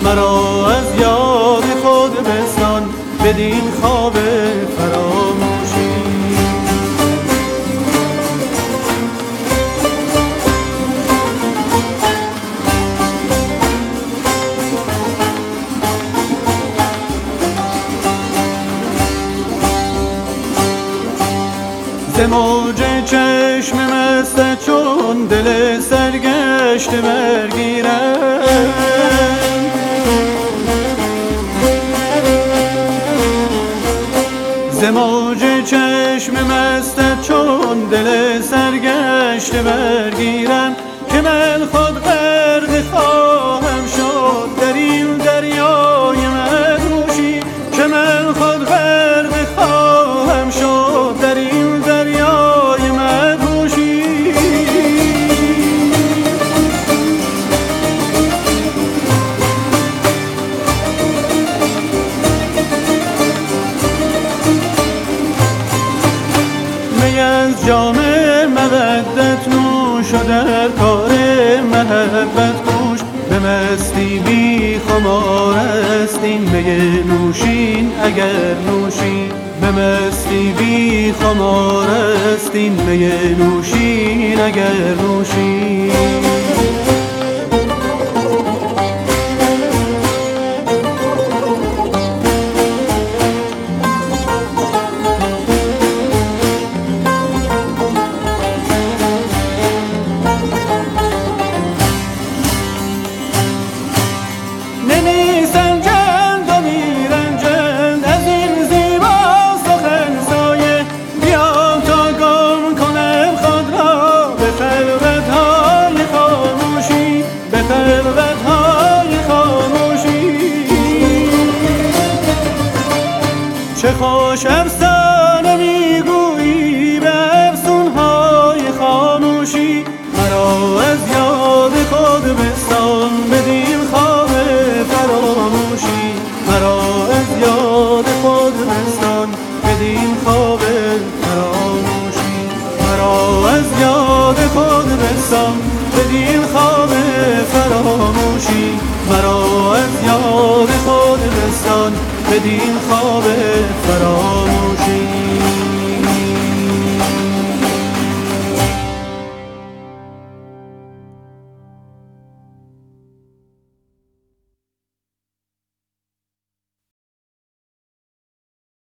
مرا از یاد خود بستان بدین خواب فراموشی. ز موج چشم مست چون دل سرگشته برگیرم، ز موج چشم مست چون دل سرگشته برگیرم، که من خود غرق خواهم شد در این دریای مدهوشی، که من خود غرق خواهم شد در این دریای مدهوشی. می از جام مودت نوش و در کار محبت کوش، به مستی بی خمار است این می نوشین اگر نوشی، به مستی بی خمار است این می نوشین اگر نوشی. چه خوش افسانه میگویی به افسونهای خاموشی، مرا از یاد خود بستان بدین خواب فراموشی، مرا از یاد خود بستان بدین خواب فراموشی، مرا از یاد خود بستان بدین خواب فراموشی، مرا از یاد خود بستان بدین خواب فراموشی.